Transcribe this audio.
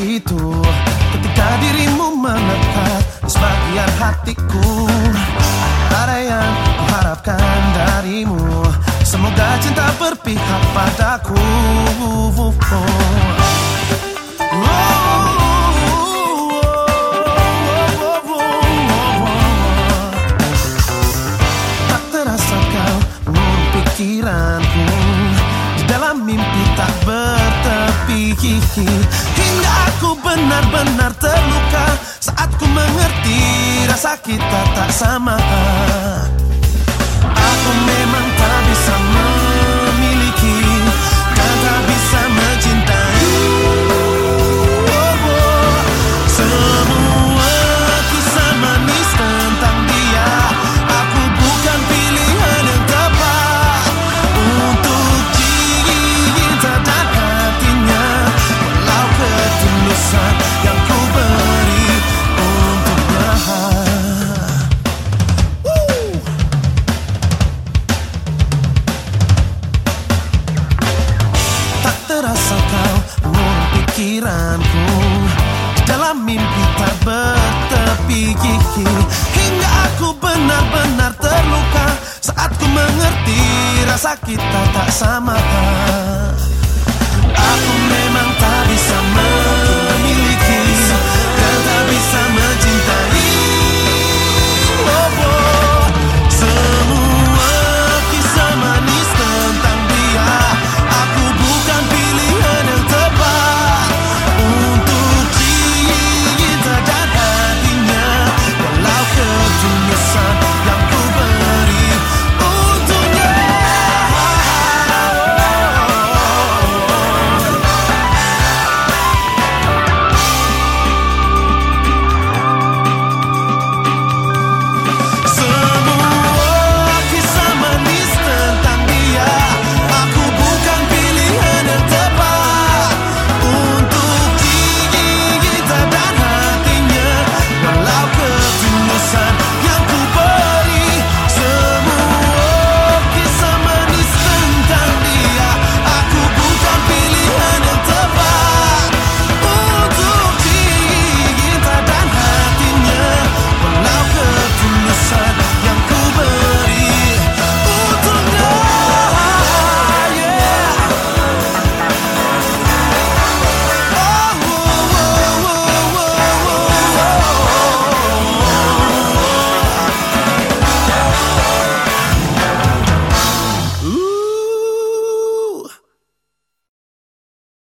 itu ketika dirimu mendekat di sebagian hatiku. Ada yang kuharapkan darimu, semoga cinta berpihak padaku. Tak terasa kau menurut pikiranku, di dalam mimpi tak bertepi, hingga aku benar-benar terluka saat ku mengerti rasa kita tak sama. Aku memang tak bisa memiliki dan tak bisa mencintai. Semua kisah manis tentang dia, aku bukan pilihan yang tepat untuk cinta dan hatinya. Walau ketulusan yang ku beri untuknya, tak terasa kau menurut pikiranku, di dalam mimpi tak bertepi, hingga aku benar-benar terluka saat ku mengerti rasa kita tak sama. Aku